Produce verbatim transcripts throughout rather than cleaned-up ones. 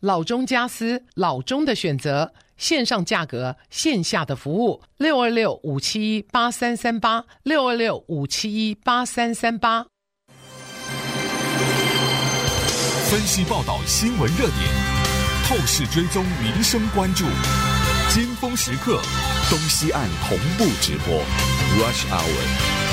老中家私，老中的选择，线上价格，线下的服务，六二六五七一八三三八，六二六五七一八三三八。 分析报道新闻热点，透视追踪民生关注，尖峰时刻，东西岸同步直播 Rush Hour。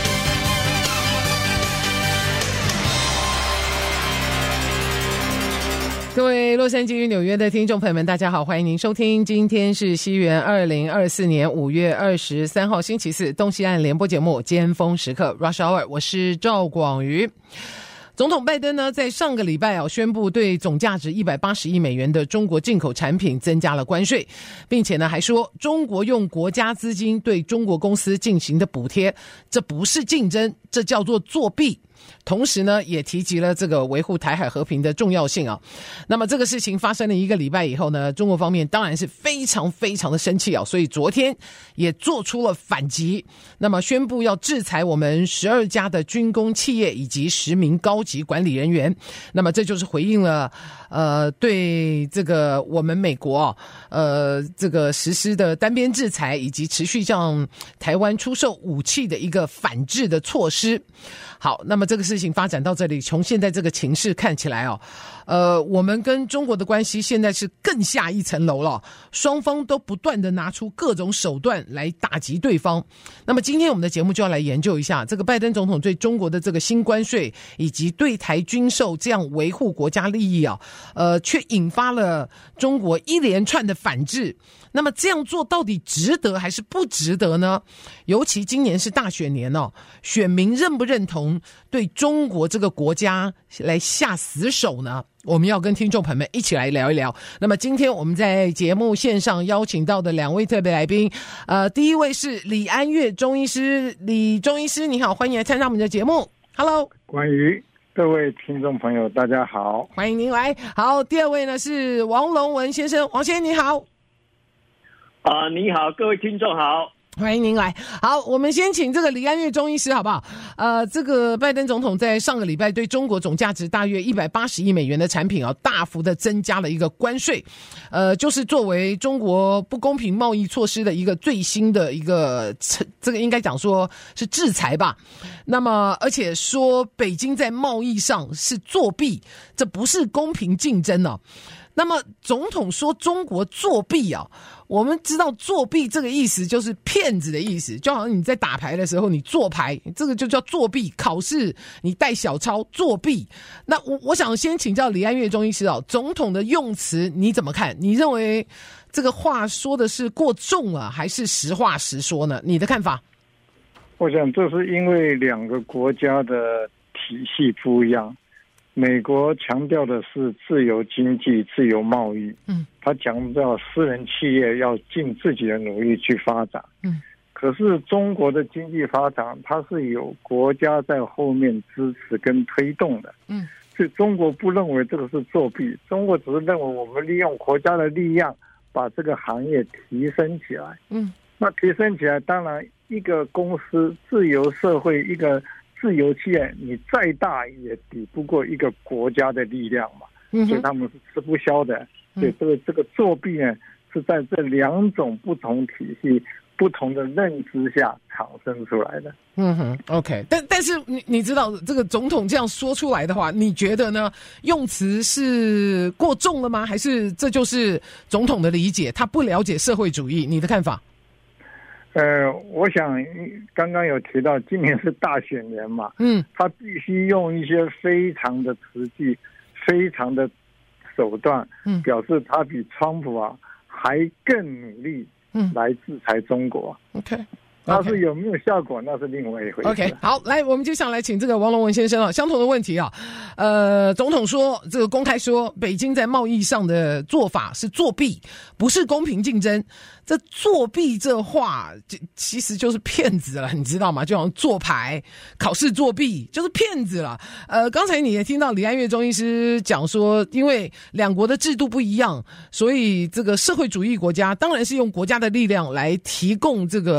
各位洛杉矶与纽约的听众朋友们，大家好，欢迎您收听，今天是西元二零二四年五月二十三号星期四，东西岸联播节目尖峰时刻 Rush Hour， 我是赵广瑜。总统拜登呢，在上个礼拜啊，宣布对总价值一百八十亿美元的中国进口产品增加了关税，并且呢，还说中国用国家资金对中国公司进行的补贴，这不是竞争，这叫做作弊。同时呢，也提及了这个维护台海和平的重要性啊。那么这个事情发生了一个礼拜以后呢，中国方面当然是非常非常的生气啊，所以昨天也做出了反击，那么宣布要制裁我们十二家的军工企业以及十名高级管理人员。那么这就是回应了呃对这个我们美国啊呃这个实施的单边制裁以及持续向台湾出售武器的一个反制的措施。好，那么这个事情发展到这里，从现在这个情势看起来哦，呃，我们跟中国的关系现在是更下一层楼了，双方都不断的拿出各种手段来打击对方。那么今天我们的节目就要来研究一下这个拜登总统对中国的这个新关税以及对台军售这样维护国家利益啊，呃，却引发了中国一连串的反制。那么这样做到底值得还是不值得呢？尤其今年是大选年哦，选民认不认同对中国这个国家来下死手呢？我们要跟听众朋友们一起来聊一聊。那么今天我们在节目线上邀请到的两位特别来宾，呃，第一位是李安岳中医师，李中医师你好，欢迎来参加我们的节目。Hello， 关于各位听众朋友大家好， 欢迎您来。好，第二位呢是王龙文先生，王先生你好。 啊、呃，你好，各位听众好， 欢迎您来。好，我们先请这个李安岳中医师好不好？呃，这个拜登总统在上个礼拜对中国总价值大约一百八十亿美元的产品啊，大幅的增加了一个关税，呃，就是作为中国不公平贸易措施的一个最新的一个，这个应该讲说是制裁吧。那么，而且说北京在贸易上是作弊，这不是公平竞争啊。那么总统说中国作弊啊，我们知道作弊这个意思就是骗子的意思，就好像你在打牌的时候你做牌，这个就叫作弊。考试你带小抄作弊。那我我想先请教李安岳中医师啊，总统的用词你怎么看？你认为这个话说的是过重了，还是实话实说呢？你的看法？ 我想这是因为两个国家的体系不一样。美国强调的是自由经济、自由贸易，嗯，他强调私人企业要尽自己的努力去发展，嗯，可是中国的经济发展，它是有国家在后面支持跟推动的，嗯，所以中国不认为这个是作弊，中国只是认为我们利用国家的力量把这个行业提升起来，嗯，那提升起来，当然一个公司、自由社会一个。自由企业你再大也抵不过一个国家的力量嘛，嗯、所以他们是吃不消的。所以这个这个作弊呢，是在这两种不同体系、不同的认知下产生出来的。 嗯哼 ，OK， 但但是你你知道这个总统这样说出来的话，你觉得呢？用词是过重了吗？还是这就是总统的理解？他不了解社会主义？你的看法？ 呃，我想刚刚有提到今年是大选年嘛，嗯，他必须用一些非常的实际、非常的手段，嗯，表示他比川普啊还更努力，嗯，来制裁中国。 OK。 但是有没有效果，那是另外一回事。 OK， 好，来，我们接下来请这个王龙文先生啊，相同的问题啊，呃，总统说，这个公开说，北京在贸易上的做法是作弊，不是公平竞争。这作弊这话，其实就是骗子了，你知道吗？就好像做牌、考试作弊，就是骗子了。呃，刚才你也听到李安岳中医师讲说，因为两国的制度不一样，所以这个社会主义国家当然是用国家的力量来提供这个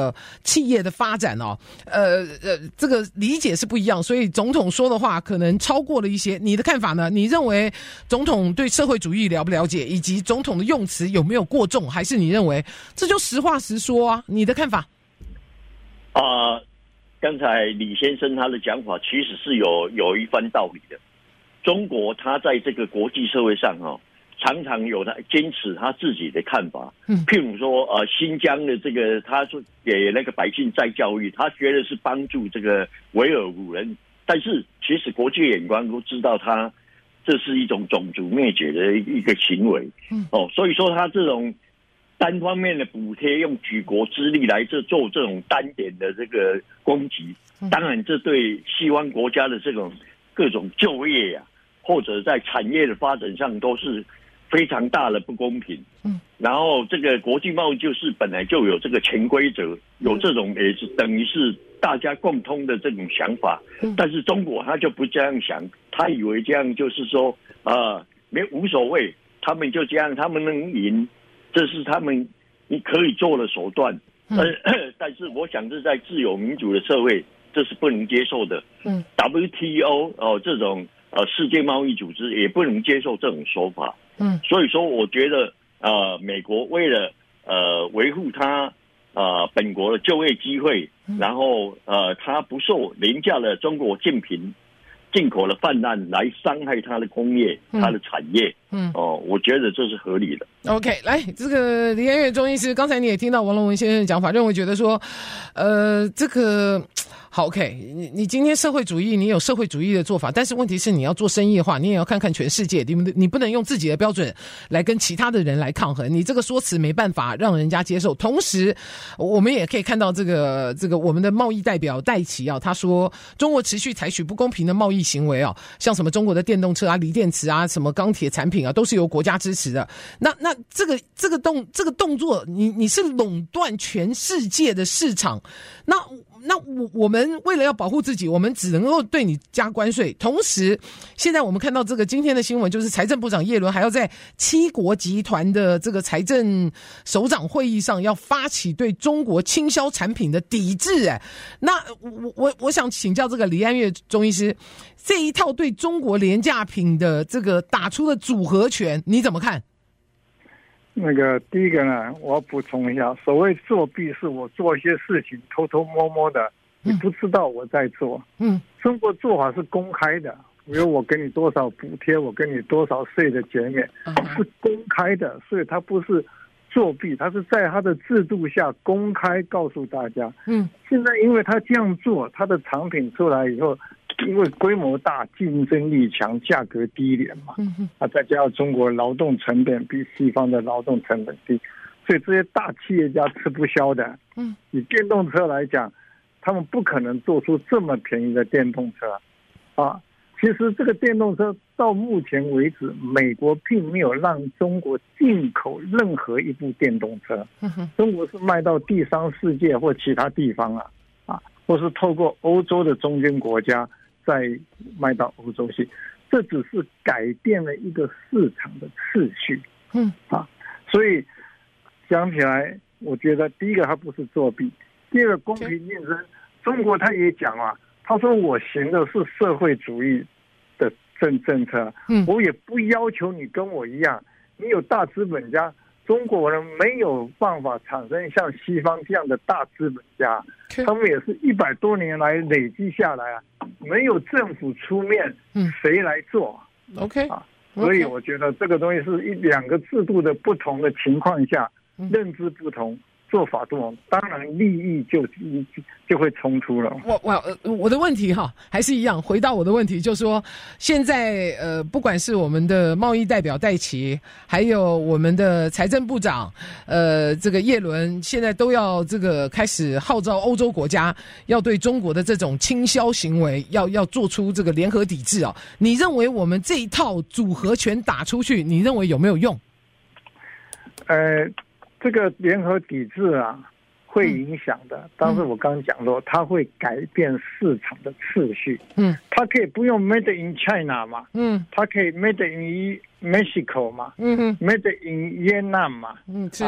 企业的发展哦，呃呃，这个理解是不一样，所以总统说的话可能超过了一些。你的看法呢？你认为总统对社会主义了不了解，以及总统的用词有没有过重，还是你认为这就实话实说啊？你的看法？ 啊、呃，刚才李先生他的讲法其实是有有一番道理的。中国他在这个国际社会上哦，常常有他坚持他自己的看法。嗯，譬如说呃，新疆的这个他说给那个百姓再教育，他觉得是帮助这个维吾尔人，但是其实国际眼光都知道他这是一种种族灭绝的一个行为。嗯，哦，所以说他这种单方面的补贴，用举国之力来这做这种单点的这个攻击，当然这对西方国家的这种各种就业呀、啊，或者在产业的发展上都是非常大的不公平。嗯，然后这个国际贸易就是本来就有这个潜规则，有这种也是等于是大家共通的这种想法。但是中国他就不这样想，他以为这样就是说呃没无所谓，他们就这样，他们能赢，这是他们你可以做的手段。但但是我想这在自由民主的社会，这是不能接受的。嗯 ，W T O 哦这种呃世界贸易组织也不能接受这种说法。嗯，所以说我觉得呃美国为了呃维护他呃本国的就业机会，然后呃他不受廉价的中国竞品进口的泛滥来伤害他的工业、嗯、他的产业。嗯，哦，我觉得这是合理的。 OK， 来，这个李安岳中医师，刚才你也听到王龙文先生的讲法，认为觉得说，呃，这个。好 ，OK， 你你今天社会主义，你有社会主义的做法，但是问题是你要做生意的话，你也要看看全世界，你你不能用自己的标准来跟其他的人来抗衡，你这个说辞没办法让人家接受。同时，我们也可以看到这个这个我们的贸易代表戴琪啊，他说中国持续采取不公平的贸易行为啊，像什么中国的电动车啊、锂电池啊、什么钢铁产品啊，都是由国家支持的。那那这个这个动这个动作，你你是垄断全世界的市场，那。那我我们为了要保护自己，我们只能够对你加关税。同时，现在我们看到这个今天的新闻，就是财政部长叶伦还要在七国集团的这个财政首长会议上，要发起对中国倾销产品的抵制。哎，那我我我想请教这个李安岳中医师，这一套对中国廉价品的这个打出的组合拳，你怎么看？ 那个第一个呢，我要补充一下，所谓作弊是我做一些事情偷偷摸摸的，你不知道我在做。嗯，中国做法是公开的，比如我给你多少补贴，我给你多少税的减免，是公开的，所以它不是作弊，它是在它的制度下公开告诉大家。嗯，现在因为他这样做，他的产品出来以后，因为规模大、竞争力强、价格低廉嘛，啊，再加上中国劳动成本比西方的劳动成本低，所以这些大企业家吃不消的。嗯，以电动车来讲，他们不可能做出这么便宜的电动车，啊，其实这个电动车到目前为止，美国并没有让中国进口任何一部电动车，中国是卖到第三世界或其他地方啊，啊，或是透过欧洲的中间国家。再卖到欧洲去，这只是改变了一个市场的次序。嗯啊，所以讲起来，我觉得第一个它不是作弊，第二个公平竞争。中国他也讲啊，他说我行的是社会主义的政政策，嗯，我也不要求你跟我一样，你有大资本家。中国人没有办法产生像西方这样的大资本家，他们也是一百多年来累积下来啊，没有政府出面，谁来做 ？OK 啊，所以我觉得这个东西是一两个制度的不同的情况下，认知不同。做法不同，当然利益就就会冲突了。 我我我的问题哈，还是一样，回到我的问题，就是说，现在呃，不管是我们的贸易代表戴琪，还有我们的财政部长，呃，这个叶伦，现在都要这个开始号召欧洲国家要对中国的这种倾销行为，要要做出这个联合抵制啊。你认为我们这一套组合拳打出去，你认为有没有用？ 呃。这个联合抵制啊，会影响的。嗯、但是我刚刚讲过，它会改变市场的次序。嗯，它可以不用 Made in China 嘛，嗯，它可以 Made in Mexico 嘛，嗯哼 ，Made in Vietnam 嘛，嗯，是、啊，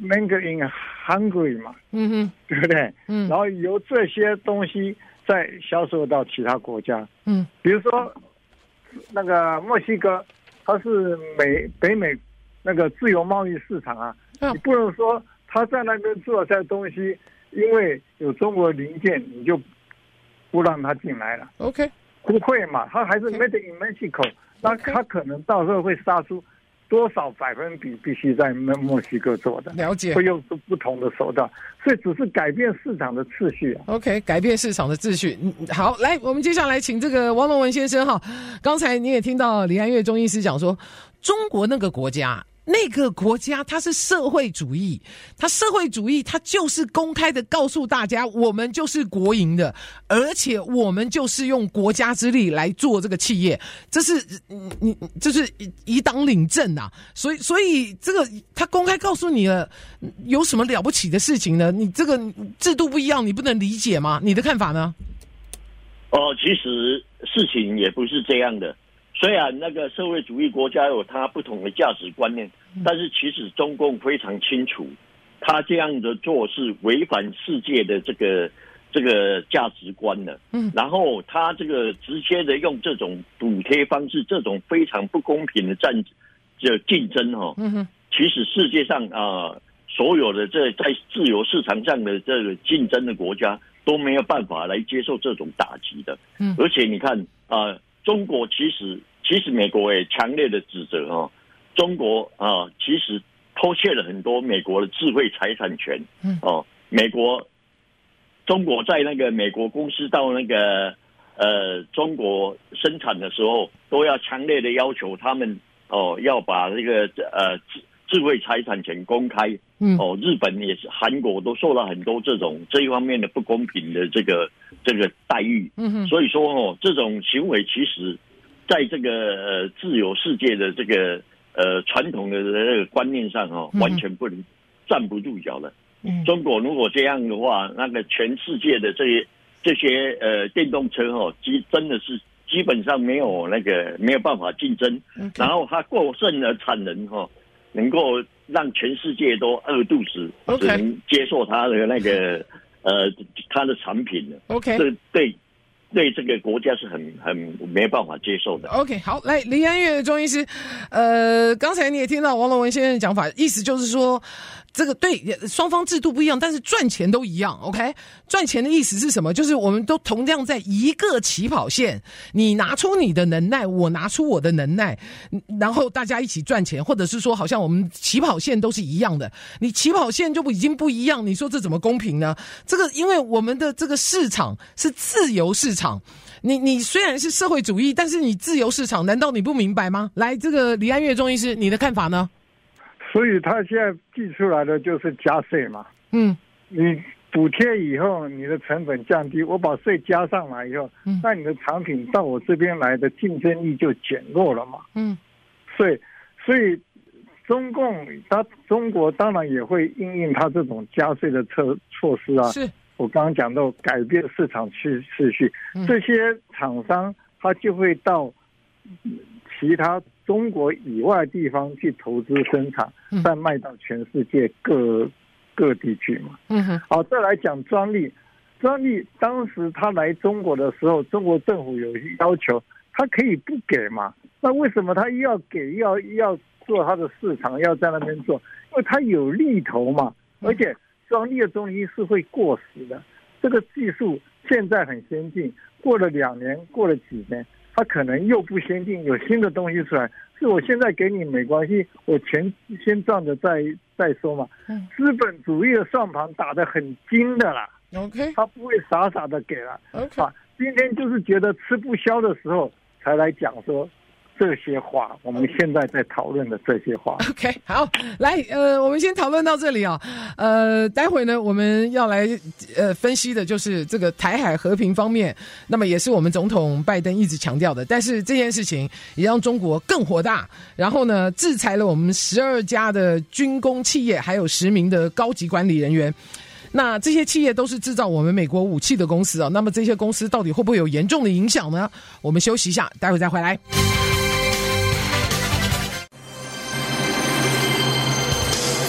Made in Hungary 嘛， 嗯哼， 对不对？ 嗯， 然后由这些东西再销售到其他国家， 嗯， 比如说那个墨西哥，它是美北美那个自由贸易市场啊，嗯、你不能说他在那边做这东西，因为有中国零件，你就不让他进来了。 OK， 不会嘛，他还是 Made in Mexico， 那他可能到时候会杀出多少百分比必须在墨西哥做的， 了解， 会用出不同的手段，所以只是改变市场的秩序啊。 OK， 改变市场的秩序。嗯，好，来，我们接下来请这个王龙文先生哈。刚才你也听到李安岳中医师讲说，中国那个国家。那个国家它是社会主义，它社会主义它就是公开的告诉大家，我们就是国营的，而且我们就是用国家之力来做这个企业，这是你这是以党领政啊，所以所以这个他公开告诉你了，有什么了不起的事情呢？你这个制度不一样，你不能理解吗？你的看法呢？ 哦，其实事情也不是这样的。虽然那个社会主义国家有它不同的价值观念，但是其实中共非常清楚，他这样的做是违反世界的这个这个价值观的。嗯，然后他这个直接的用这种补贴方式，这种非常不公平的战这竞争哈、哦，嗯哼，其实世界上啊、呃、所有的这在自由市场上的这个竞争的国家都没有办法来接受这种打击的。嗯，而且你看啊、呃，中国其实。其实美国也强烈的指责哦，中国啊，其实偷窃了很多美国的智慧财产权。嗯，哦，美国，中国在那个美国公司到那个呃中国生产的时候，都要强烈的要求他们哦，要把这个呃智智慧财产权公开。嗯，哦，日本也是，韩国都受到很多这种这一方面的不公平的这个这个待遇。嗯，所以说哦，这种行为其实。在这个呃自由世界的这个呃传统的这个观念上哦，完全不能站不住脚的。嗯，中国如果这样的话，那个全世界的这些这些呃电动车哦，基真的是基本上没有那个没有办法竞争。Okay. 然后它过剩的产能哈、哦，能够让全世界都饿肚子， Okay. 只能接受它的那个呃它的产品的。 OK， 这对。对这个国家是很很没办法接受的。 OK， 好，来李安岳中医师，呃，刚才你也听到王龙文先生的讲法，意思就是说，这个对双方制度不一样，但是赚钱都一样。OK， 赚钱的意思是什么？就是我们都同样在一个起跑线，你拿出你的能耐，我拿出我的能耐，然后大家一起赚钱，或者是说，好像我们起跑线都是一样的，你起跑线就已经不一样，你说这怎么公平呢？这个因为我们的这个市场是自由市场。你你虽然是社会主义，但是你自由市场，难道你不明白吗？来，这个李安岳中医师，你的看法呢？ 所以他现在寄出来的就是加税嘛。嗯，你补贴以后，你的成本降低，我把税加上来以后，嗯，那你的产品到我这边来的竞争力就减弱了嘛。嗯，所以所以中共他中国当然也会因应他这种加税的措措施啊。是。我刚刚讲到改变市场秩序，这些厂商他就会到其他中国以外的地方去投资生产，再卖到全世界各各地去嘛。嗯哼。好，再来讲专利，专利当时他来中国的时候，中国政府有要求，他可以不给嘛？那为什么他要给，要要做他的市场，要在那边做？因为他有利头嘛，而且。专利的东西是会过时的，这个技术现在很先进，过了两年，过了几年，它可能又不先进，有新的东西出来。是我现在给你没关系，我钱先赚着再再说嘛。资本主义的算盘打得很精的啦 ，OK， 他不会傻傻的给了。OK， 啊，今天就是觉得吃不消的时候才来讲说。这些话，我们现在在讨论的这些话。 OK， 好，来，呃，我们先讨论到这里啊。呃，待会呢，我们要来呃分析的就是这个台海和平方面，那么也是我们总统拜登一直强调的。但是这件事情也让中国更火大，然后呢，制裁了我们十二家的军工企业，还有十名的高级管理人员。那这些企业都是制造我们美国武器的公司啊。那么这些公司到底会不会有严重的影响呢？我们休息一下，待会再回来。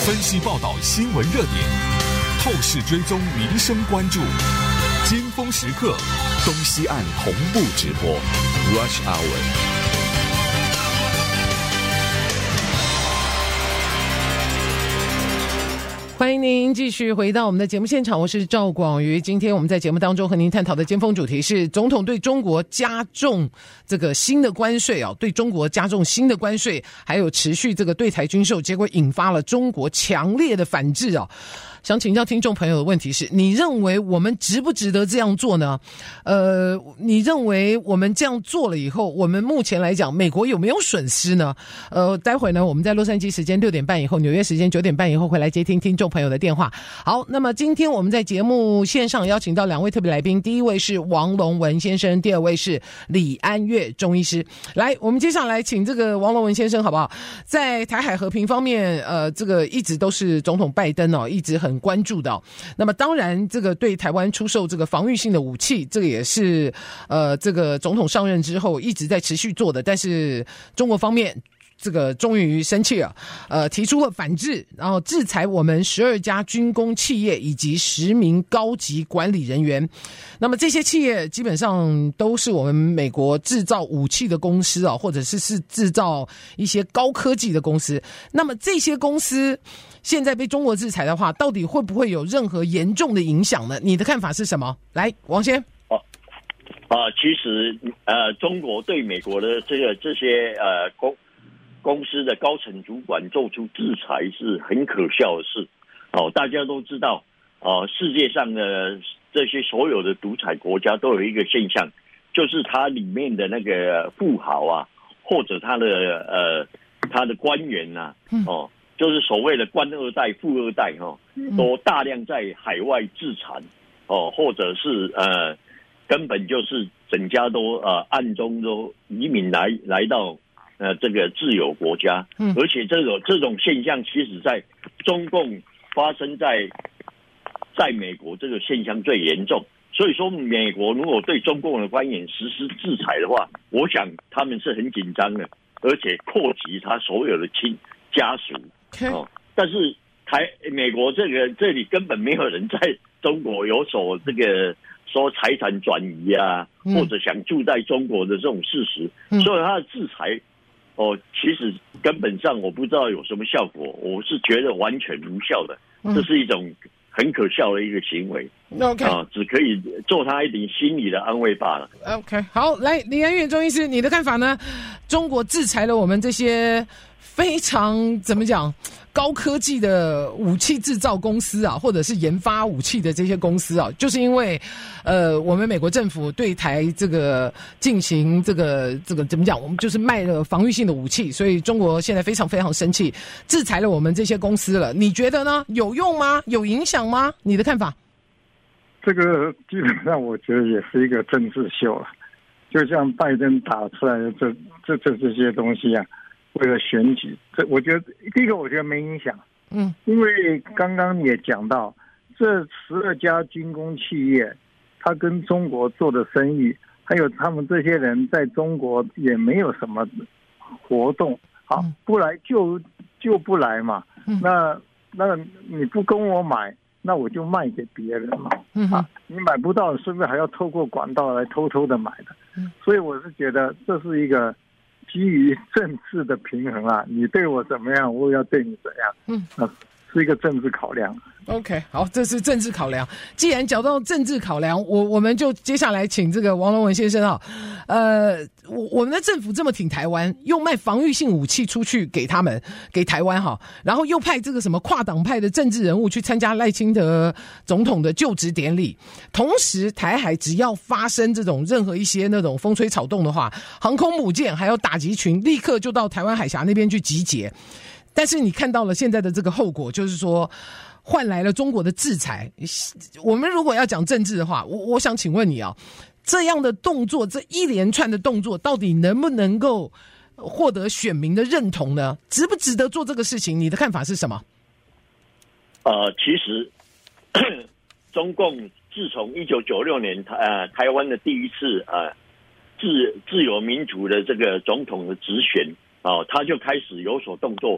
分析报道新闻热点，透视追踪民生关注，尖峰时刻，东西岸同步直播 Rush Hour。 欢迎您继续回到我们的节目现场，我是赵广瑜。今天我们在节目当中和您探讨的尖峰主题是总统对中国加重这个新的关税啊，对中国加重新的关税，还有持续这个对台军售，结果引发了中国强烈的反制啊。想请教听众朋友的问题是，你认为我们值不值得这样做呢？呃，你认为我们这样做了以后，我们目前来讲，美国有没有损失呢？呃，待会呢，我们在洛杉矶时间六点半以后，纽约时间九点半以后会来接听听众朋友的电话。好，那么今天我们在节目线上邀请到两位特别来宾，第一位是王龙文先生，第二位是李安岳中医师。来，我们接下来请这个王龙文先生好不好？在台海和平方面，呃，这个一直都是总统拜登哦，一直很关注的、哦。那么当然这个对台湾出售这个防御性的武器，这个也是呃这个总统上任之后一直在持续做的，但是中国方面这个终于生气了，呃提出了反制，然后制裁我们十二家军工企业以及十名高级管理人员。那么这些企业基本上都是我们美国制造武器的公司啊，或者是是制造一些高科技的公司。那么这些公司现在被中国制裁的话，到底会不会有任何严重的影响呢？你的看法是什么？来，王先。 哦，啊、呃，其实呃，中国对美国的这个这些呃公公司的高层主管做出制裁是很可笑的事。哦，大家都知道，哦、呃，世界上的这些所有的独裁国家都有一个现象，就是它里面的那个富豪啊，或者他的呃他的官员呐、啊，哦。就是所谓的官二代、富二代哈、哦，都大量在海外自产哦，或者是呃，根本就是整家都呃暗中都移民来来到呃这个自由国家，嗯，而且这种这种现象，其实在中共发生在在美国这个现象最严重。所以说，美国如果对中共的官员实施制裁的话，我想他们是很紧张的，而且扩及他所有的亲家属。 Okay. 哦，但是台美国这个这里根本没有人在中国有所这个说财产转移啊，嗯、或者想住在中国的这种事实，嗯、所以他的制裁，哦，其实根本上我不知道有什么效果，我是觉得完全无效的，嗯、这是一种很可笑的一个行为。 OK， 啊，只可以做他一点心理的安慰罢了。 OK， 好，来，李安岳中医师，你的看法呢？中国制裁了我们这些非常怎么讲高科技的武器制造公司啊，或者是研发武器的这些公司啊，就是因为呃我们美国政府对台这个进行这个这个怎么讲，我们就是卖了防御性的武器，所以中国现在非常非常生气，制裁了我们这些公司了。你觉得呢？有用吗？有影响吗？你的看法？ 这个基本上我觉得也是一个政治秀了，就像拜登打出来的这这这这些东西啊，为了选举，这我觉得第一个我觉得没影响，嗯，因为刚刚也讲到，这十二家军工企业，他跟中国做的生意，还有他们这些人在中国也没有什么活动，好，不来就就不来嘛，嗯、那那你不跟我买，那我就卖给别人嘛，嗯、啊，你买不到，是不是还要透过管道来偷偷的买的？嗯、所以我是觉得这是一个基于政治的平衡啊，你对我怎么样，我也要对你怎样，嗯，啊，是一个政治考量。 OK， 好，这是政治考量。既然讲到政治考量，我我们就接下来请这个王龙文先生啊，呃，我我们的政府这么挺台湾，又卖防御性武器出去给他们，给台湾哈，然后又派这个什么跨党派的政治人物去参加赖清德总统的就职典礼，同时台海只要发生这种任何一些那种风吹草动的话，航空母舰还有打击群立刻就到台湾海峡那边去集结。但是你看到了现在的这个后果，就是说换来了中国的制裁。我们如果要讲政治的话，我我想请问你啊，这样的动作，这一连串的动作，到底能不能够获得选民的认同呢？值不值得做这个事情？你的看法是什么？ 呃，其实中共自从一九九六年台呃台湾的第一次呃自自由民主的这个总统的直选哦、呃，他就开始有所动作。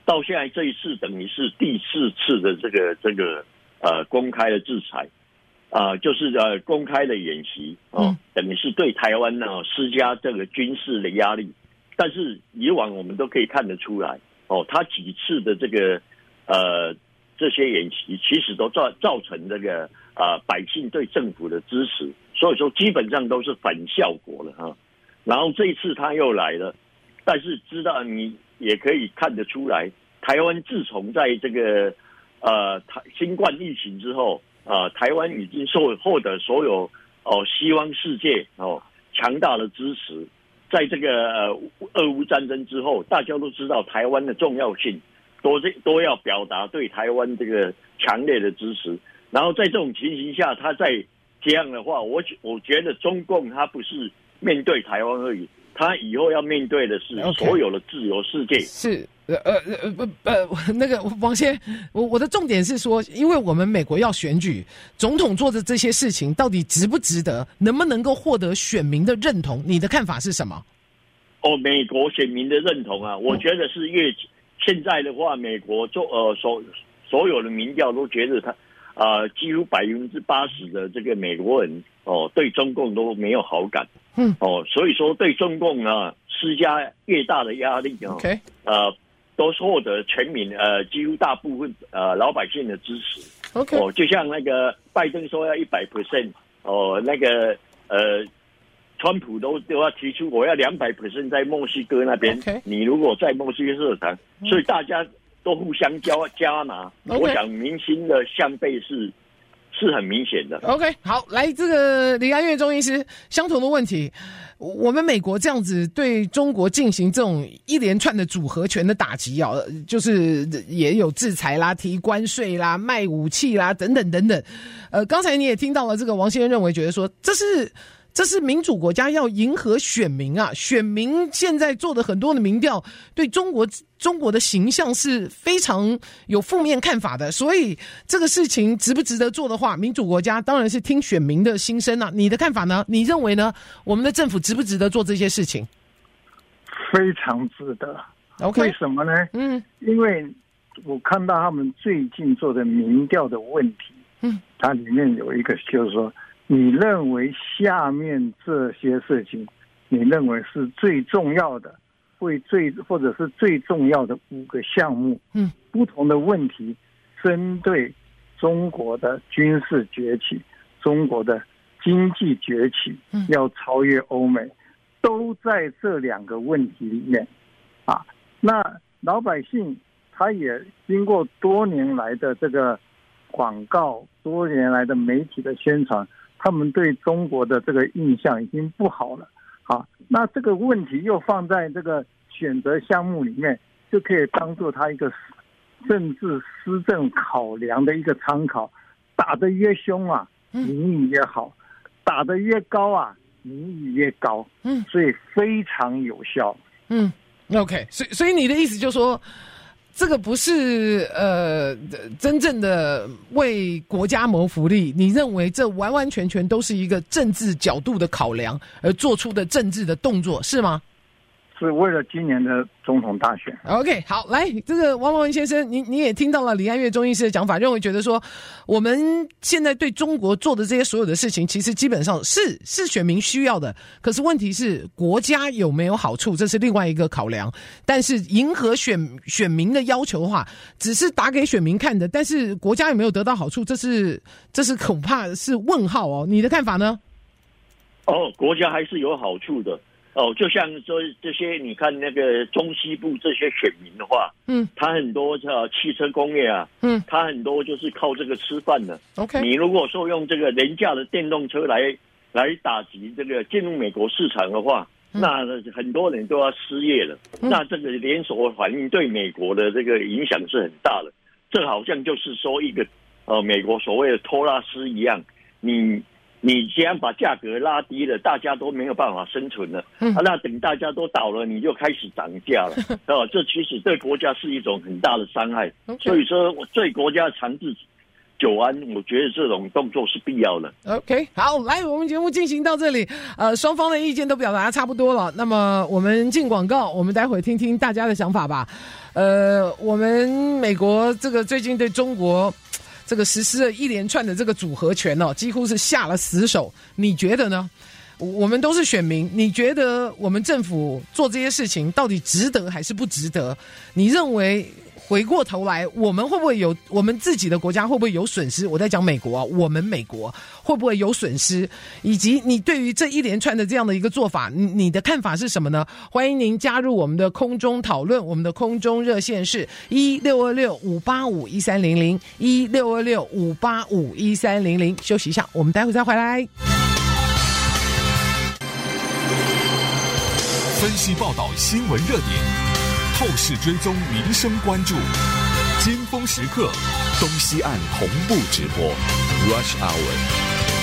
到现在这一次等于是第四次的这个这个呃公开的制裁，啊、呃，就是呃公开的演习哦、呃，等于是对台湾呢、呃、施加这个军事的压力。但是以往我们都可以看得出来哦，他几次的这个呃这些演习，其实都造造成这个呃百姓对政府的支持，所以说基本上都是反效果了哈。然后这一次他又来了，但是知道你也可以看得出来，台湾自从在这个呃台新冠疫情之后，呃台湾已经受获得所有哦西方世界哦强大的支持。在这个呃俄乌战争之后，大家都知道台湾的重要性，都都要表达对台湾这个强烈的支持。然后在这种情形下，他再这样的话，我我觉得中共他不是面对台湾而已，他以后要面对的是所有的自由世界。 Okay. 是呃呃呃呃那个王先，我我的重点是说，因为我们美国要选举，总统做的这些事情到底值不值得，能不能够获得选民的认同？你的看法是什么？ 哦，美国选民的认同啊，我觉得是越现在的话，美国做呃所所有的民调都觉得他啊、呃，几乎百分之八十的这个美国人哦，对中共都没有好感。嗯，哦，所以说对中共呢施加越大的压力啊， okay. 呃，都是获得全民呃几乎大部分呃老百姓的支持。 OK， 哦，就像那个拜登说要一百 percent， 哦，那个呃。川普都都要提出我要两百 percent 在墨西哥那边， okay. 你如果在墨西哥设厂，所以大家都互相加加码。Okay. 我想民心的向背是是很明显的。 OK， 好，来这个李安岳中医师，相同的问题，我们美国这样子对中国进行这种一连串的组合拳的打击啊，就是也有制裁啦、提关税啦、卖武器啦等等等等。呃，刚才你也听到了，这个王先生认为觉得说这是。这是民主国家要迎合选民啊，选民现在做的很多的民调对中国中国的形象是非常有负面看法的，所以这个事情值不值得做的话，民主国家当然是听选民的心声啊。你的看法呢？你认为呢？我们的政府值不值得做这些事情？ 非常值得。 OK， 为什么呢？嗯，因为我看到他们最近做的民调的问题，嗯，它里面有一个就是说。你认为下面这些事情，你认为是最重要的，会最或者是最重要的五个项目，嗯，不同的问题，针对中国的军事崛起、中国的经济崛起，要超越欧美，都在这两个问题里面，啊，那老百姓他也经过多年来的这个广告，多年来的媒体的宣传。他们对中国的这个印象已经不好了，好，那这个问题又放在这个选择项目里面，就可以当做他一个政治施政考量的一个参考。打得越凶啊，民意越好；打得越高啊，民意越高。嗯，所以非常有效。 嗯 ，OK， 所以所以你的意思就是说。这个不是呃真正的为国家谋福利，你认为这完完全全都是一个政治角度的考量而做出的政治的动作，是吗？ 是为了今年的总统大选。 OK， 好，来这个王文先生，你你也听到了李安岳中医师的讲法，认为觉得说我们现在对中国做的这些所有的事情，其实基本上是是选民需要的，可是问题是国家有没有好处，这是另外一个考量。但是迎合选选民的要求的话，只是打给选民看的，但是国家有没有得到好处，这是这是恐怕是问号哦。你的看法呢？ 哦，国家还是有好处的。哦，就像说这些，你看那个中西部这些选民的话，嗯，他很多叫汽车工业啊，嗯，他很多就是靠这个吃饭的。OK， 你如果说用这个廉价的电动车来来打击这个进入美国市场的话，嗯、那很多人都要失业了。嗯、那这个连锁反应对美国的这个影响是很大的。这好像就是说一个呃美国所谓的托拉斯一样，你。你既然把价格拉低了，大家都没有办法生存了，嗯啊、那等大家都倒了，你就开始涨价了，啊，这其实对国家是一种很大的伤害。Okay. 所以说，对国家长治久安，我觉得这种动作是必要的。 OK， 好，来，我们节目进行到这里，呃，双方的意见都表达差不多了，那么我们进广告，我们待会听听大家的想法吧。呃，我们美国这个最近对中国这个实施了一连串的这个组合拳哦，几乎是下了死手，你觉得呢？我们都是选民，你觉得我们政府做这些事情到底值得还是不值得？你认为回过头来我们会不会有，我们自己的国家会不会有损失？我在讲美国啊，我们美国会不会有损失？以及你对于这一连串的这样的一个做法，你你的看法是什么呢？欢迎您加入我们的空中讨论，我们的空中热线是一六二六五八五一三零零一六二六五八五一三零零。休息一下，我们待会再回来。 分析报道新闻热点，透视追踪民生关注，尖峰时刻，东西岸同步直播 Rush Hour。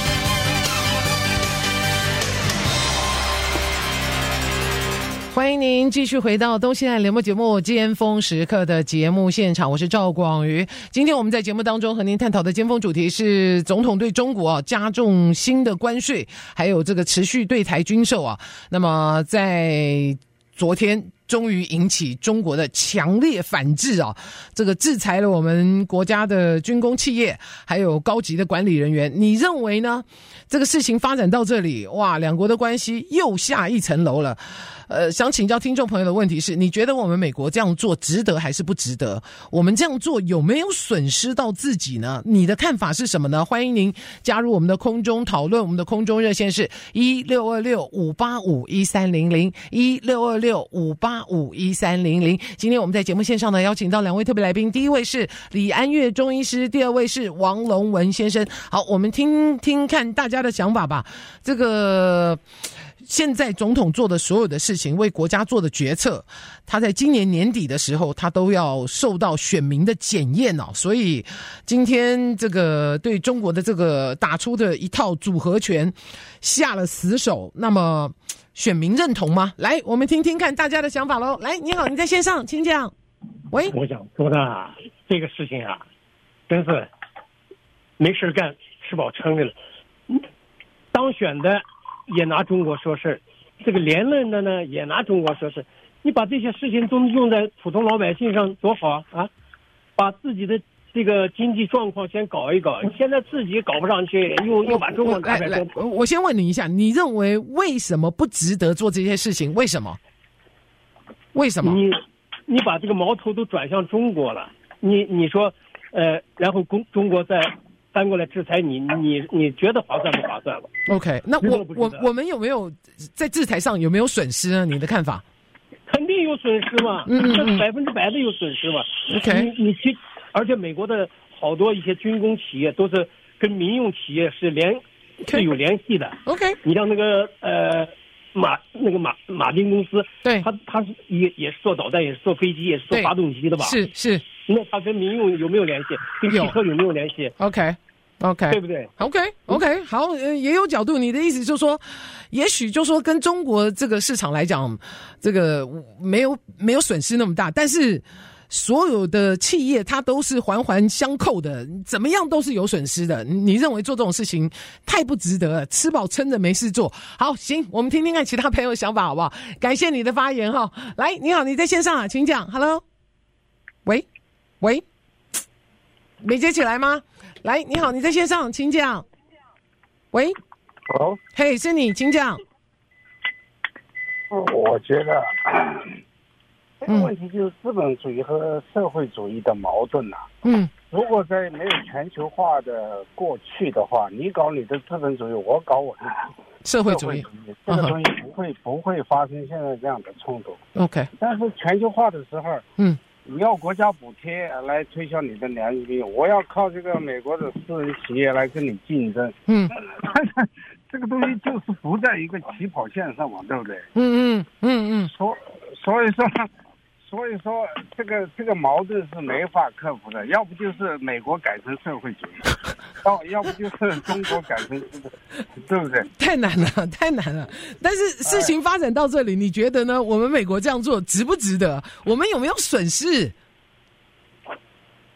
欢迎您继续回到东西岸联播节目尖峰时刻的节目现场，我是赵广瑜。今天我们在节目当中和您探讨的尖峰主题是总统对中国、啊、加重新的关税，还有这个持续对台军售啊。那么在昨天终于引起中国的强烈反制啊！这个制裁了我们国家的军工企业，还有高级的管理人员。你认为呢？这个事情发展到这里，哇，两国的关系又下一层楼了。呃，想请教听众朋友的问题是，你觉得我们美国这样做值得还是不值得？我们这样做有没有损失到自己呢？你的看法是什么呢？欢迎您加入我们的空中讨论，我们的空中热线是一六二六五八五一三零零一六二六五八五一三零零。今天我们在节目线上呢，邀请到两位特别来宾，第一位是李安岳中医师，第二位是王龙文先生。好，我们听听看大家的想法吧。这个现在总统做的所有的事情，为国家做的决策，他在今年年底的时候，他都要受到选民的检验哦。所以今天这个对中国的这个打出的一套组合拳下了死手，那么选民认同吗？来，我们听听看大家的想法喽。来，你好，你在线上，请讲。喂， 我想说呢，这个事情啊，真是没事干，吃饱撑的了。当选的也拿中国说事，这个连任的呢也拿中国说事。你把这些事情都用在普通老百姓上多好啊！把自己的这个经济状况先搞一搞，现在自己搞不上去，又又把中国搞来来。 我先问你一下，你认为为什么不值得做这些事情？为什么？为什么？ 你你把这个矛头都转向中国了，你你说，呃，然后中中国再翻过来制裁你，你你觉得划算不划算吧 ？OK， 那我我我们有没有在制裁上有没有损失呢？你的看法？ 肯定有损失嘛，嗯嗯这百分之百的有损失嘛。 OK， 你你去，而且美国的好多一些军工企业都是跟民用企业是联 okay. 是有联系的。 OK， 你像那个呃马那个马马丁公司， 对， 他他是也也是做导弹，也是做飞机，也是做发动机的吧？ 是是。 那他跟民用有没有联系？跟汽车有没有联系 ？OK。OK， 对不对 ？OK OK， 好，呃，也有角度。你的意思就是说，也许就说跟中国这个市场来讲，这个没有没有损失那么大，但是所有的企业它都是环环相扣的，怎么样都是有损失的。你认为做这种事情太不值得了，吃饱撑着没事做。好，行，我们听听看其他朋友的想法好不好？感谢你的发言哈。来，你好，你在线上啊，请讲。Hello， 喂喂，没接起来吗？来，你好，你在线上，请讲。喂， 好， 嘿，是你，请讲。 我觉得这个问题就是资本主义和社会主义的矛盾呐、啊。嗯，如果在没有全球化的过去的话，你搞你的资本主义，我搞我的社会主义， 这个东西不会、uh-huh. 不会发生现在这样的冲突。 OK， 但是全球化的时候，嗯。你要国家补贴来推销你的良品，我要靠这个美国的私人企业来跟你竞争。嗯，这个东西就是不在一个起跑线上嘛，对不对？嗯嗯嗯嗯。所所以说，所以说这个这个矛盾是没法克服的，要不就是美国改成社会主义，要要不就是中国改成资本，对不对？ 太难了，太难了。但是事情发展到这里，你觉得呢？我们美国这样做值不值得？我们有没有损失？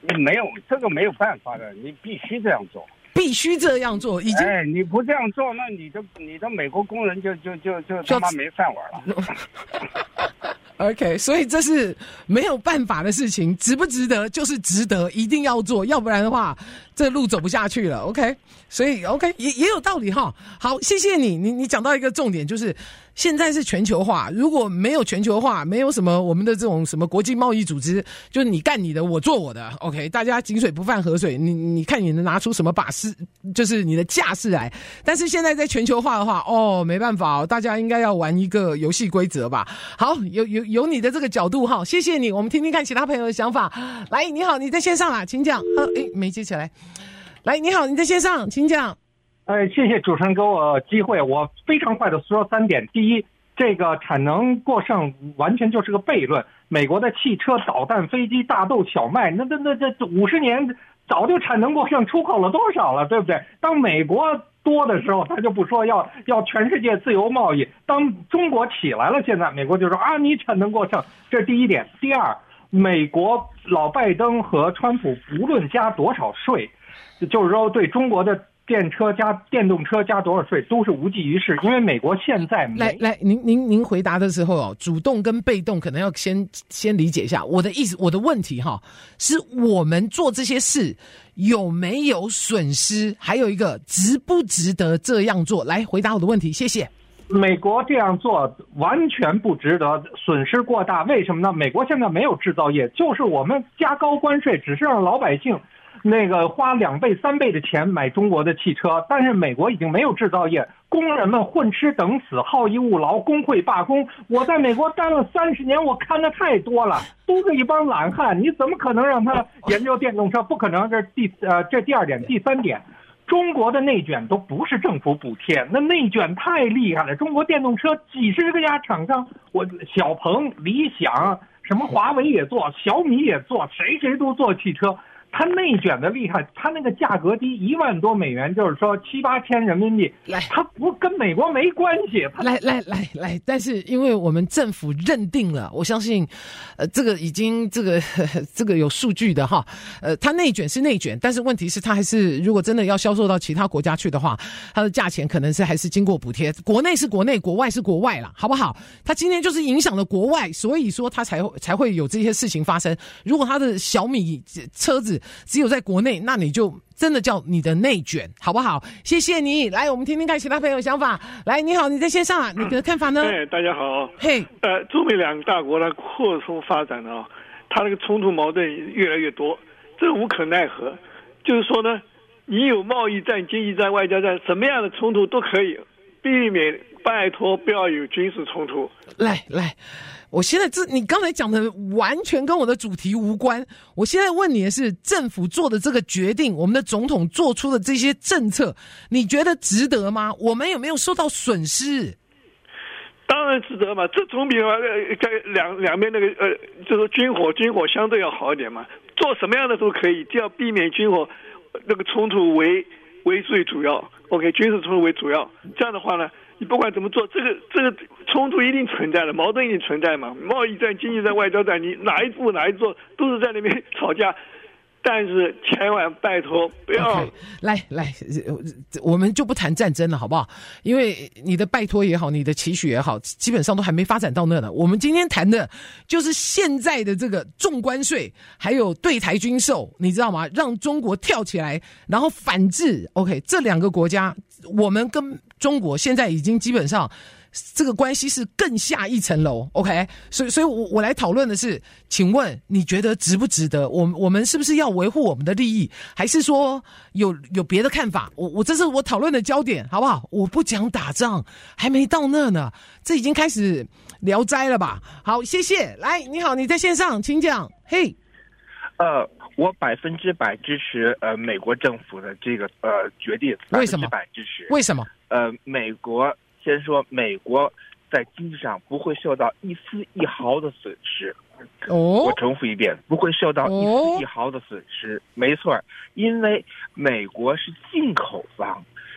你没有这个没有办法的，你必须这样做。 必须这样做，已经哎，你不这样做，那你的你的美国工人就就就就他妈没饭碗了。 OK， 所以这是没有办法的事情，值不值得就是值得，一定要做，要不然的话，这路走不下去了。OK， 所以 OK 也也有道理哈。好，谢谢你，你你讲到一个重点，就是现在是全球化，如果没有全球化，没有什么我们的这种什么国际贸易组织，就是你干你的，我做我的 ，OK， 大家井水不犯河水，你你看你能拿出什么把式，就是你的架势来。但是现在在全球化的话，哦，没办法哦，大家应该要玩一个游戏规则吧。好，有有有你的这个角度哈，谢谢你，我们听听看其他朋友的想法。来，你好，你在线上啦，请讲。呃，诶，没接起来。来，你好，你在线上，请讲。 呃，谢谢主持人给我机会，我非常快的说三点。第一，这个产能过剩完全就是个悖论。美国的汽车、导弹、飞机、大豆、小麦，那那那这五十年早就产能过剩，出口了多少了，对不对？当美国多的时候，他就不说要要全世界自由贸易。当中国起来了，现在美国就说啊，你产能过剩，这是第一点。第二，美国老拜登和川普不论加多少税，就是说对中国的电车加电动车加多少税都是无济于事，因为美国现在没来来，您您您回答的时候哦，主动跟被动可能要先先理解一下。我的意思，我的问题哈，是我们做这些事有没有损失，还有一个值不值得这样做？来回答我的问题，谢谢。 美国这样做完全不值得，损失过大。为什么呢？美国现在没有制造业，就是我们加高关税，只是让老百姓那个花两倍三倍的钱买中国的汽车，但是美国已经没有制造业，工人们混吃等死，好逸恶劳，工会罢工。我在美国待了三十年，我看的太多了，都是一帮懒汉，你怎么可能让他研究电动车？不可能。这是第呃这第二点。第三点，中国的内卷都不是政府补贴，那内卷太厉害了。中国电动车几十个家厂商，我小鹏、理想、什么华为也做，小米也做，谁谁都做汽车。它内卷的厉害，它那个价格低一万多美元，就是说七八千人民币， 来， 它不跟美国没关系。 来来来来，但是因为我们政府认定了，我相信，呃，这个已经这个呵呵这个有数据的哈，呃，它内卷是内卷，但是问题是它还是如果真的要销售到其他国家去的话，它的价钱可能是还是经过补贴，国内是国内，国外是国外啦，好不好？它今天就是影响了国外，所以说它才才会有这些事情发生。如果它的小米车子只有在国内，那你就真的叫你的内卷，好不好？谢谢你。来，我们听听看其他朋友想法。来，你好，你在线上啊，你的看法呢？ 哎，大家好。 嘿， 呃，中美两个大国的扩充发展呢，它那个冲突矛盾越来越多，这无可奈何。就是说呢，你有贸易战、经济战、外交战，什么样的冲突都可以避免，拜托不要有军事冲突。 来来。我现在这你刚才讲的完全跟我的主题无关。我现在问你的是，政府做的这个决定，我们的总统做出的这些政策，你觉得值得吗？我们有没有受到损失？ 当然值得嘛，这总比呃两两边那个呃，就是军火军火相对要好一点嘛。做什么样的都可以，就要避免军火那个冲突为为最主要。OK， 军事冲突为主要，这样的话呢，你不管怎么做，这个这个冲突一定存在的，矛盾一定存在嘛。贸易战、经济战、外交战，你哪一步哪一做都是在那边吵架，但是千万拜托不要。 Okay, 来来，我们就不谈战争了，好不好？因为你的拜托也好，你的期许也好，基本上都还没发展到那呢。我们今天谈的就是现在的这个重关税，还有对台军售，你知道吗？让中国跳起来，然后反制。OK， 这两个国家，我们跟中国现在已经基本上这个关系是更下一层楼 ，OK？ 所以，所以我我来讨论的是，请问你觉得值不值得？我我们是不是要维护我们的利益，还是说有有别的看法？我我这是我讨论的焦点，好不好？我不讲打仗，还没到那呢，这已经开始聊斋了吧？好，谢谢。来，你好，你在线上，请讲。嘿， 呃，我百分之百支持呃美国政府的这个呃决定， 为什么？ 百分之百支持。 为什么？ 呃，美国。先说，美国在经济上不会受到一丝一毫的损失。 哦， 我重复一遍，不会受到一丝一毫的损失。哦、没错，因为美国是进口方，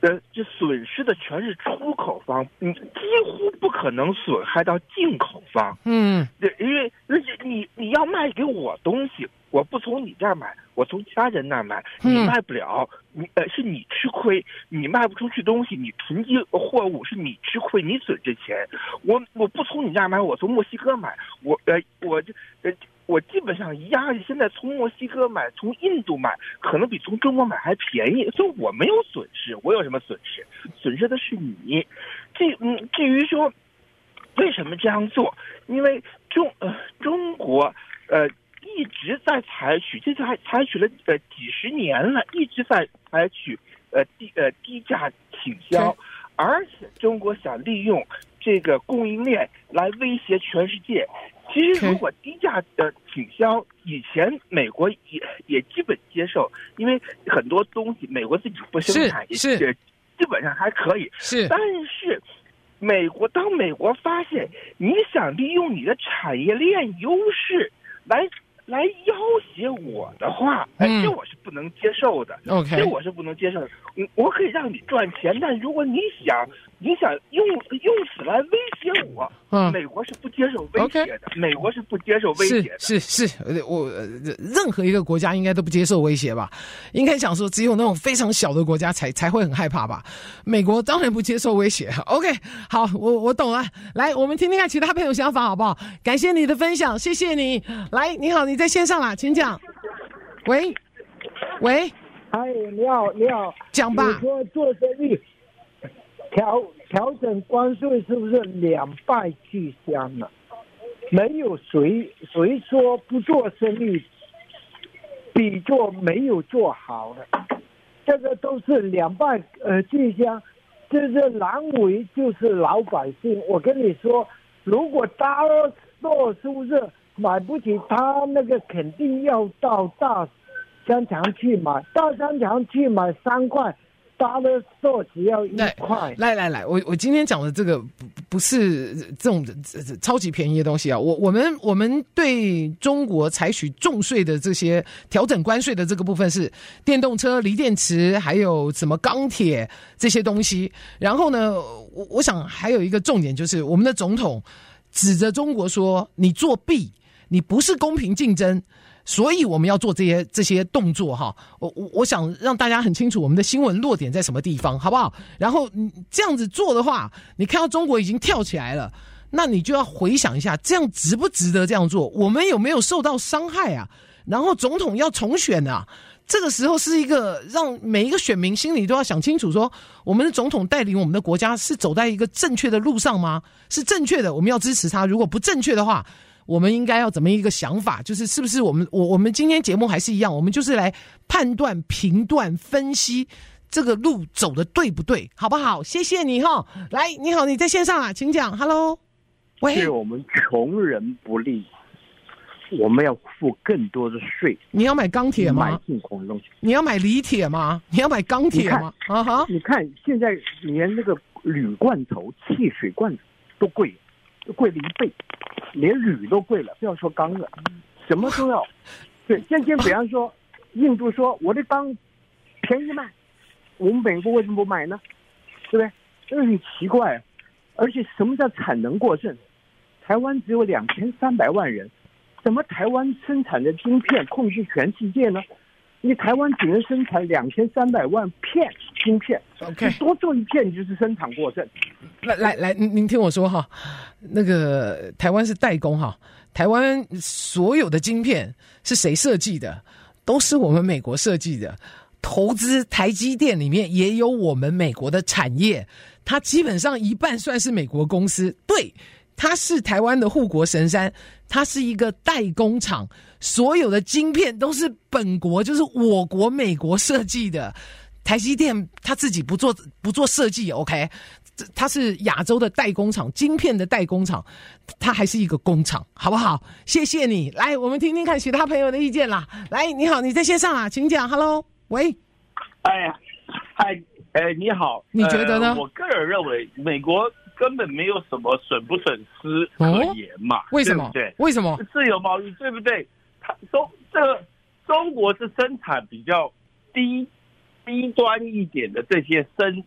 呃，这损失的全是出口方，你几乎不可能损害到进口方。 嗯， 对，因为你你要卖给我东西，我不从你这儿买，我从家人那儿买，你卖不了，嗯、你呃是你吃亏，你卖不出去东西，你囤积货物是你吃亏，你损这钱。我我不从你这儿买，我从墨西哥买，我呃我这呃。我基本上一样，现在从墨西哥买，从印度买，可能比从中国买还便宜，所以我没有损失。我有什么损失？损失的是你。至嗯，至于说为什么这样做，因为中呃中国呃一直在采取，这才采取了呃几十年了，一直在采取呃低呃低价倾销，而且中国想利用这个供应链来威胁全世界。其实，如果低价的倾销，以前美国也也基本接受，因为很多东西美国自己不生产，也是基本上还可以。 是， 但是美国当美国发现你想利用你的产业链优势来来要挟我的话，哎，这我是不能接受的。 OK， 这我是不能接受的。嗯，我可以让你赚钱，但如果你想你想用用此来威胁我，嗯，美国是不接受威胁的。Okay. 美国是不接受威胁的。 是是是，我任何一个国家应该都不接受威胁吧？应该想说，只有那种非常小的国家才才会很害怕吧？美国当然不接受威胁。OK， 好，我我懂了。来，我们听听看其他朋友想法好不好？感谢你的分享，谢谢你。来，你好，你在线上啦，请讲。喂，喂， 嗨，你好，你好， 讲吧。 你说做生意调调整关税是不是两败俱伤了？没有谁谁说不做生意比做没有做好的，这个都是两败呃俱伤。这是难为就是老百姓。我跟你说，如果大二store是不是买不起，他那个肯定要到大商场去买，大商场去买三块，大的store只要一块。 来来来，我我今天讲的这个不不是这种超级便宜的东西啊。我我们我们对中国采取重税的这些调整关税的这个部分是电动车、锂电池，还有什么钢铁这些东西。然后呢，我我想还有一个重点就是我们的总统指着中国说你作弊，你不是公平竞争。所以我们要做这些这些动作哈，我我我想让大家很清楚我们的新闻落点在什么地方，好不好？然后你这样子做的话，你看到中国已经跳起来了，那你就要回想一下，这样值不值得这样做？我们有没有受到伤害啊？然后总统要重选啊，这个时候是一个让每一个选民心里都要想清楚说，我们的总统带领我们的国家是走在一个正确的路上吗？是正确的，我们要支持他；如果不正确的话，我们应该要怎么一个想法？就是是不是我们我我们今天节目还是一样，我们就是来判断、评断、分析这个路走的对不对，好不好？谢谢你哈。来，你好，你在线上啊，请讲。Hello， 喂， 是我们穷人不利，我们要付更多的税。 你要买钢铁吗？ 买进口的东西。 你要买锂铁吗？你要买钢铁吗？啊哈！ 你看现在连那个铝罐头、汽水罐头都贵了。贵了一倍，连铝都贵了，不要说钢了，什么都要。对，现在比方说，印度说我的钢便宜卖，我们美国为什么不买呢？对不对？这个很奇怪。而且什么叫产能过剩？台湾只有两千三百万人，怎么台湾生产的晶片控制全世界呢？你台湾只能生产两千三百万片晶片 ，OK， 多做一片就是生产过剩。 来来来，您您听我说哈，那个台湾是代工哈，台湾所有的晶片是谁设计的？都是我们美国设计的。投资台积电里面也有我们美国的产业，它基本上一半算是美国公司，对。它是台湾的护国神山，它是一个代工厂，所有的晶片都是本国，就是我国美国设计的。台积电它自己不做不做设计 ，OK， 它是亚洲的代工厂，晶片的代工厂，它还是一个工厂，好不好？谢谢你，来，我们听听看其他朋友的意见啦。来，你好，你在线上啊，请讲 ，Hello， 喂， 哎呀，嗨，哎，你好， 你觉得呢？ 呃、我个人认为，美国根本没有什么损不损失可言嘛？哦、 为什么？ 对不对？ 为什么？ 自由贸易对不对？它中这个中国是生产比较低低端一点的这些生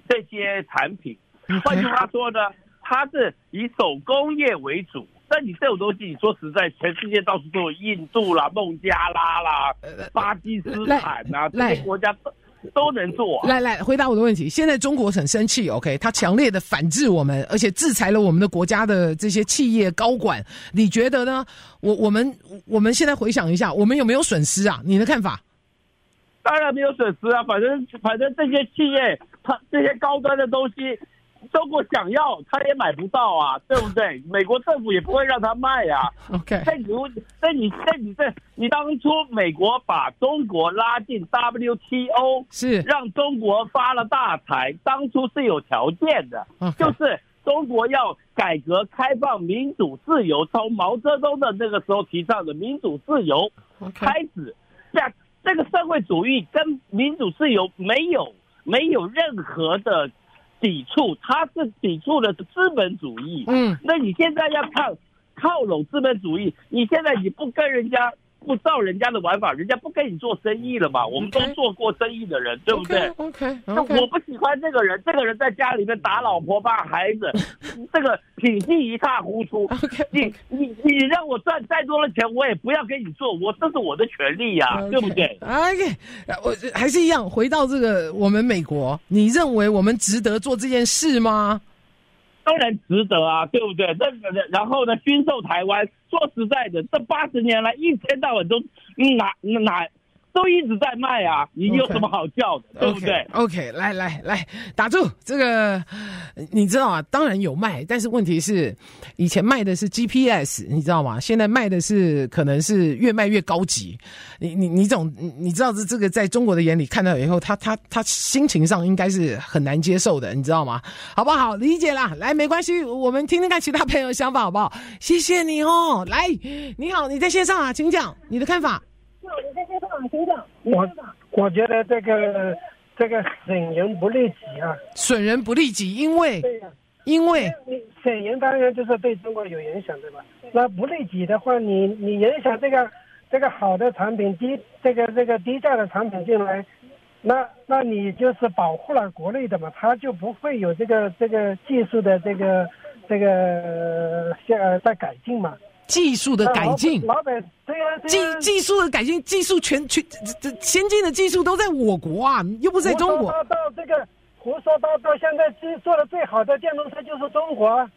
这些产品。换句话说呢，它是以手工业为主。但你这种东西，你说实在，全世界到处都有，印度啦、孟加拉啦、巴基斯坦啊，这些国家都都能做、啊。 来来，回答我的问题。现在中国很生气 ，OK， 他强烈的反制我们，而且制裁了我们的国家的这些企业高管。你觉得呢？我我们我们现在回想一下，我们有没有损失啊？你的看法？ 当然没有损失啊，反正反正这些企业，它这些高端的东西，中国想要他也买不到啊，对不对？美国政府也不会让他卖啊。 OK， 那你那你那你这你当初美国把中国拉进 W T O， 是让中国发了大财，当初是有条件的， okay. 就是中国要改革开放、民主自由，从毛泽东的那个时候提倡的民主自由开始，这样。这个社会主义跟民主自由没有没有任何的抵触，它是抵触的是资本主义。嗯，那你现在要靠靠拢资本主义，你现在你不跟人家不照人家的玩法，人家不跟你做生意了嘛？我们都做过生意的人， okay. 对不对 ？OK， 那、okay. 我不喜欢这个人，这个人在家里面打老婆骂孩子，这个品性一塌糊涂。 Okay. 你你你让我赚再多的钱，我也不要跟你做，我这是我的权利呀、啊， okay. 对不对 ？OK， 我还是一样回到这个我们美国，你认为我们值得做这件事吗？ 当然值得啊，对不对？那然后呢，军售台湾，说实在的，这八十年来一天到晚都哪哪都一直在卖啊，你有什么好叫的， okay. 对不对 ？OK， 来来来，打住！这个你知道啊，当然有卖，但是问题是，以前卖的是 G P S， 你知道吗？现在卖的是可能是越卖越高级。你你你总你知道这这个在中国的眼里看到以后，他他他心情上应该是很难接受的，你知道吗？好不好？理解啦，来，没关系，我们听听看其他朋友的想法好不好？谢谢你哦，来，你好，你在线上啊，请讲你的看法。 你在线上啊，请讲。我我觉得这个这个损人不利己啊， 损人不利己，因为对呀、啊， 因为你损人当然就是对中国有影响，对吧？那不利己的话，你你影响这个这个好的产品低这个这个低价的产品进来，那那你就是保护了国内的嘛，它就不会有这个这个技术的这个这个呃在改进嘛。 技术的改进， 老百对啊， 技技术的改进，技术全全这先进的技术都在我国啊，又不在中国。 胡说八道，这个胡说八道，现在做的最好的电动车就是中国。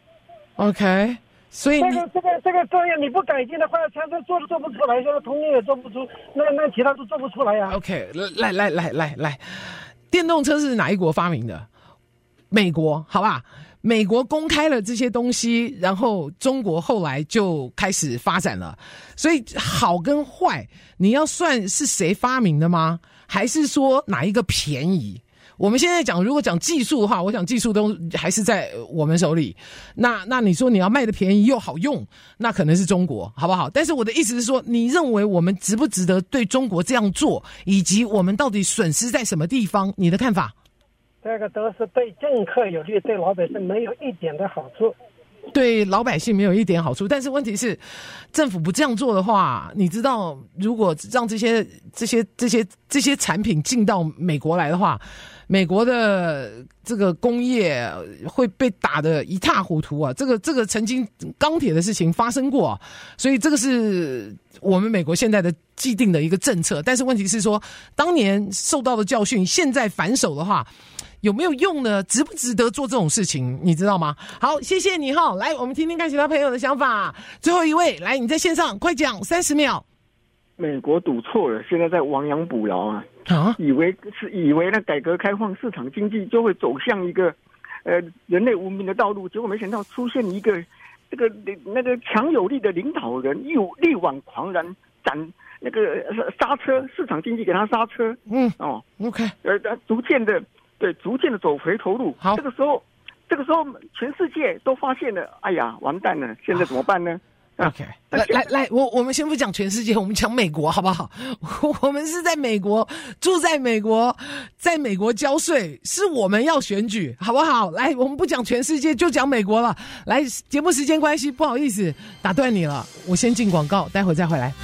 OK， 所以这个这个这个工业你不改进的话，现在做都做不出来，现在通信也做不出，那那其他都做不出来呀、啊。 OK， 来来来来来，电动车是哪一国发明的？美国，好吧。美国公开了这些东西，然后中国后来就开始发展了。所以好跟坏，你要算是谁发明的吗？还是说哪一个便宜？我们现在讲，如果讲技术的话，我想技术都还是在我们手里。那那你说你要卖的便宜又好用，那可能是中国，好不好？但是我的意思是说，你认为我们值不值得对中国这样做，以及我们到底损失在什么地方？你的看法？ 这个都是对政客有利，对老百姓没有一点的好处。 对老百姓没有一点好处，但是问题是，政府不这样做的话，你知道，如果让这些这些这些这些产品进到美国来的话，美国的这个工业会被打得一塌糊涂啊！这个这个曾经钢铁的事情发生过，所以这个是我们美国现在的既定的一个政策。但是问题是说，当年受到的教训，现在反手的话，有没有用呢？值不值得做这种事情？你知道吗？好，谢谢你哈。来，我们听听看其他朋友的想法。最后一位，来，你在线上，快讲，三十秒。 美国赌错了，现在在亡羊补牢啊！啊，以为是以为那改革开放市场经济就会走向一个呃人类文明的道路，结果没想到出现一个这个那个强有力的领导人，力力挽狂澜，斩那个刹车市场经济给他刹车。 嗯， 哦 ，OK， 呃，逐渐的。对，逐渐的走回头路。 好， 这个时候，这个时候，全世界都发现了，哎呀，完蛋了！现在怎么办呢 ？OK， 来来来，我我们先不讲全世界，我们讲美国好不好？我们是在美国，住在美国，在美国交税，是我们要选举，好不好？来，我们不讲全世界，就讲美国了。来，节目时间关系，不好意思打断你了，我先进广告，待会再回来。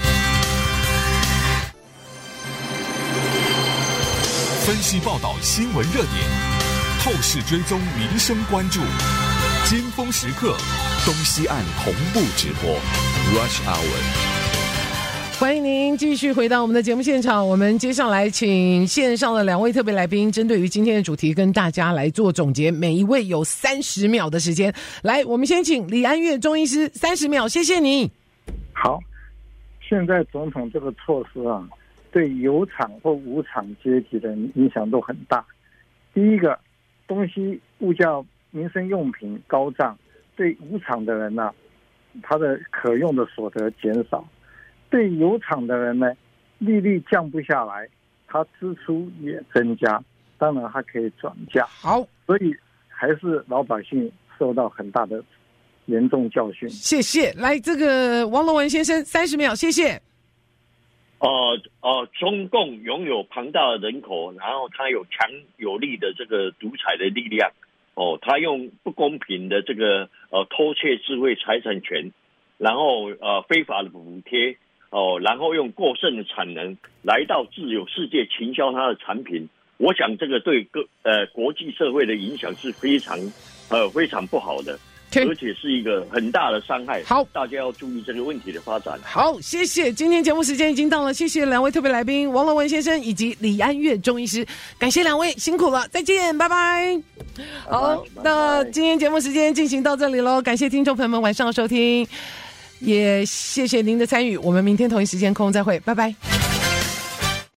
分析报道新闻热点，透透视追踪民生关注，尖峰时刻，东西岸同步直播 Rush Hour。 欢迎您继续回到我们的节目现场，我们接下来请线上的两位特别来宾针对于今天的主题跟大家来做总结，每一位有三十秒的时间。来，我们先请李安岳中医师三十秒，谢谢你。 好，现在总统这个措施啊，对有厂或无厂阶级的影响都很大。第一个，东西物价民生用品高涨，对无厂的人呢、啊，他的可用的所得减少。对有厂的人呢，利率降不下来，他支出也增加，当然他可以转嫁。 好， 所以还是老百姓受到很大的严重教训。 谢谢。来，这个王龙文先生三十秒，谢谢。 呃呃，中共拥有庞大的人口，然后他有强有力的这个独裁的力量。哦，他用不公平的这个呃偷窃智慧财产权，然后呃非法的补贴。哦，然后用过剩的产能来到自由世界倾销它的产品，我想这个对各呃国际社会的影响是非常呃非常不好的，而且是一个很大的伤害。 好， 大家要注意这个问题的发展。 好，谢谢。今天节目时间已经到了，谢谢两位特别来宾王龙文先生以及李安岳中医师，感谢两位辛苦了，再见，拜拜。好，那今天节目时间进行到这里咯，感谢听众朋友们晚上收听。也谢谢您的参与，我们明天同一时间空中再会，拜拜。